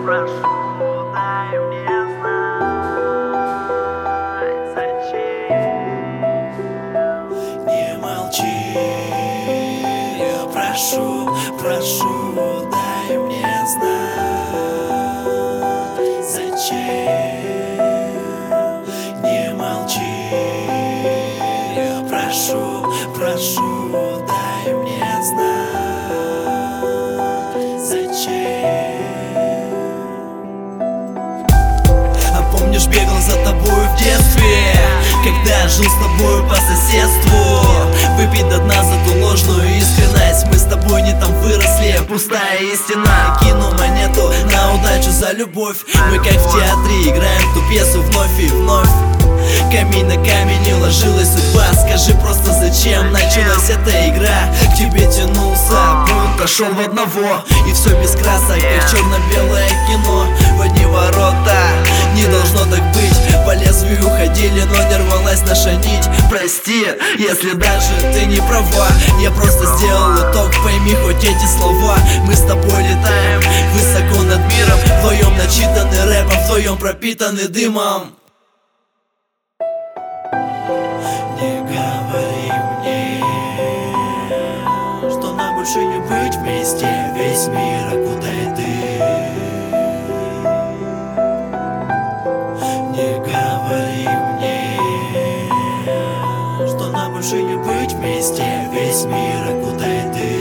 прошу, дай мне знать, зачем. Не молчи, я прошу, дай мне знать, зачем. Не молчи, я прошу, дай мне знать, зачем. А помнишь, бегал за тобою в детстве, когда жил с тобою по соседству? Выпить до дна за ту ложную искренность. Мы с тобой не там выросли, пустая истина. Кину монету на удачу за любовь. Мы как в театре играем ту пьесу вновь и вновь. Камень на камень не ложилась судьба. Скажи просто, зачем началась эта игра? К тебе тянулся, путь прошел в одного. И все без красок, как черно-белое кино. В одни ворота, не должно так быть. По лезвию уходили, но не рвалась наша нить. Прости, если даже ты не права. Я просто сделал итог, пойми хоть эти слова. Мы с тобой летаем высоко над миром. Вдвоем начитаны рэпом, вдвоем пропитаны дымом. Не говори мне, что нам больше не быть вместе. Весь мир окутай ты. Не говори мне, что нам больше не быть вместе. Весь мир окутай ты.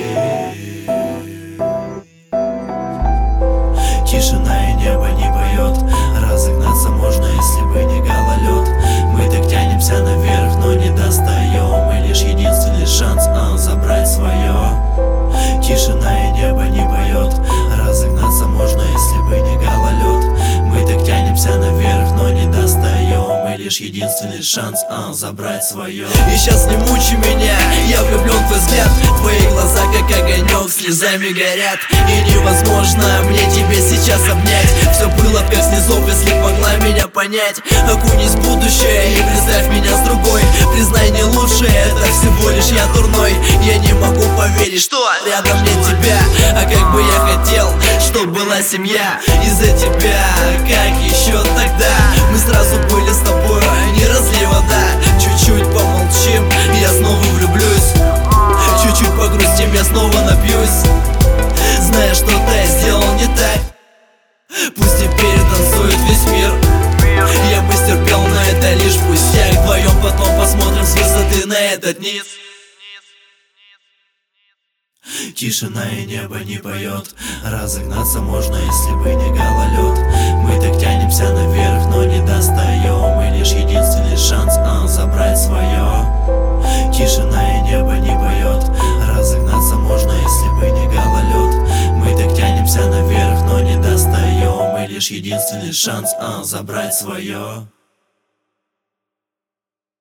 Тишина и небо не поет. Разогнаться можно, если бы не гололед. Мы так тянемся наверх, но не достаем. И лишь единственный шанс забрать свое. Тишина и небо не поет. Разогнаться можно, если бы не гололед. Мы так тянемся наверх, но не достаем. И лишь единственный шанс забрать свое. И сейчас не мучи меня, я влюблен в твой взгляд. Твои глаза как огонек, слезами горят. И невозможно мне тебя сейчас обнять. Все было как снизов, если б могла меня понять. Окунись в будущее и представь меня с другой. Признай, не лучше, это всего лишь я дурной. Я не могу поверить, что рядом нет тебя. А как бы я хотел, чтоб была семья из-за тебя. Как еще тогда мы сразу были с тобой, не разлей вода. Чуть-чуть помолчим, я снова влюблюсь. Чуть-чуть погрустим, я снова напьюсь. Зная, что ты сделал не так. Пусть теперь танцует весь мир. Я бы стерпел, но это лишь пустяк. Вдвоем потом посмотрим с высоты на этот низ. Тишина и небо не поет. Разогнаться можно, если бы не гололед. Мы так тянемся наверх, но не достаем. И лишь единственный шанс забрать свое. Тишина и небо не поет. Разогнаться можно, если бы не гололед. Мы так тянемся наверх, но не достаем. И лишь единственный шанс забрать свое.